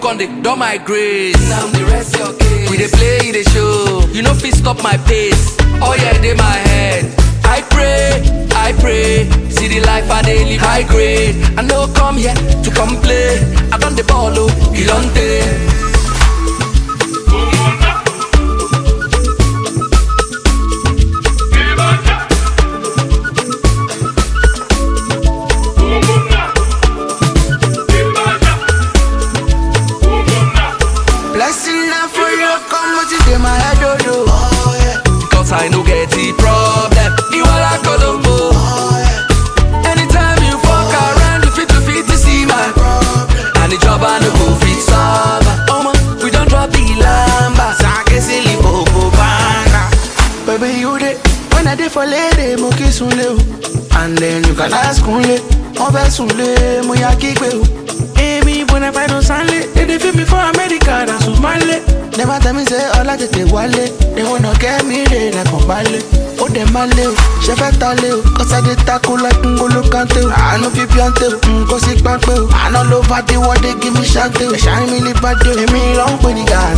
on the don't my grace. Now the rest your case. We dey play the show. You know fit stop my pace. Oh yeah, they my head. I pray. See the life I dey live high grade. I no come here to complain. I done the ball, Kilonte. Blessing now for you, come what you my head, oh yeah. Cause I no get the problem. You are like Colombo. Anytime you fuck around, you fit to see my problem. And the job I no go fit solve. Oh man, we don't drop the lamba. Sake silly bobo banga. Baby you dey, when I dey for lady, mo kiss unle. And then you can ask unle, mo be sunle, mo ya kigbe. Amy, when I find on Sunday, they feel me for America, that's who's my leg. Never tell me say all I get they wallet. They wanna get me there like a ballet. Oh, they my live, she fat tale. Cause I did tackle like Ngolo Kante. I know people ante, go sick back. I know love at the world, they give me shante. They shine me lip at the me long body guy.